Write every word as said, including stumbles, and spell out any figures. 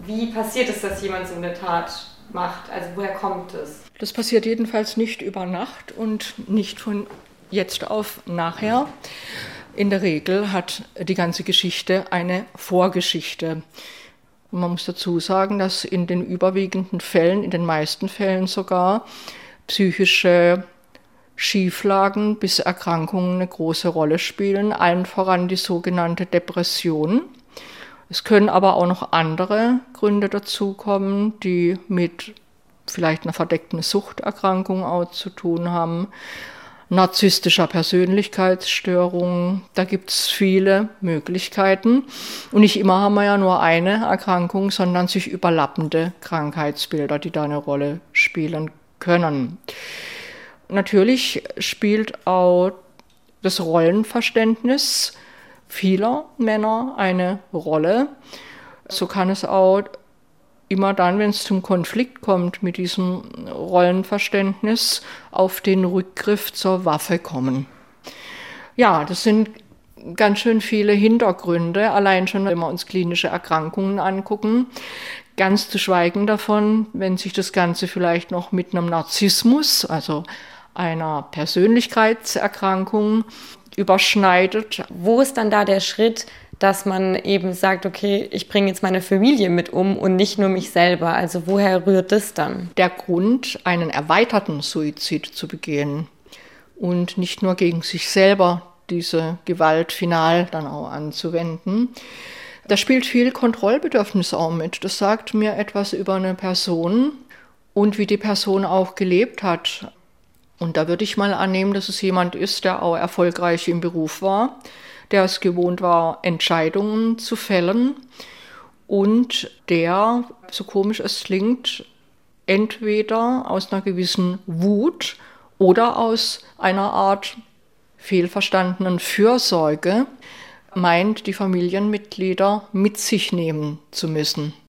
Wie passiert es, dass jemand so eine Tat macht? Also woher kommt es? Das passiert jedenfalls nicht über Nacht und nicht von jetzt auf nachher. In der Regel hat die ganze Geschichte eine Vorgeschichte. Und man muss dazu sagen, dass in den überwiegenden Fällen, in den meisten Fällen sogar, psychische Schieflagen bis Erkrankungen eine große Rolle spielen, allen voran die sogenannte Depression. Es können aber auch noch andere Gründe dazukommen, die mit vielleicht einer verdeckten Suchterkrankung auch zu tun haben, narzisstischer Persönlichkeitsstörung. Da gibt es viele Möglichkeiten. Und nicht immer haben wir ja nur eine Erkrankung, sondern sich überlappende Krankheitsbilder, die da eine Rolle spielen können. Natürlich spielt auch das Rollenverständnis vieler Männer eine Rolle. So kann es auch immer dann, wenn es zum Konflikt kommt mit diesem Rollenverständnis, auf den Rückgriff zur Waffe kommen. Ja, das sind ganz schön viele Hintergründe, allein schon, wenn wir uns klinische Erkrankungen angucken. Ganz zu schweigen davon, wenn sich das Ganze vielleicht noch mit einem Narzissmus, also einer Persönlichkeitserkrankung, überschneidet. Wo ist dann da der Schritt, dass man eben sagt, okay, ich bringe jetzt meine Familie mit um und nicht nur mich selber? Also woher rührt das dann? Der Grund, einen erweiterten Suizid zu begehen und nicht nur gegen sich selber diese Gewalt final dann auch anzuwenden. Da spielt viel Kontrollbedürfnis auch mit. Das sagt mir etwas über eine Person und wie die Person auch gelebt hat. Und da würde ich mal annehmen, dass es jemand ist, der auch erfolgreich im Beruf war, der es gewohnt war, Entscheidungen zu fällen und der, so komisch es klingt, entweder aus einer gewissen Wut oder aus einer Art fehlverstandenen Fürsorge meint, die Familienmitglieder mit sich nehmen zu müssen.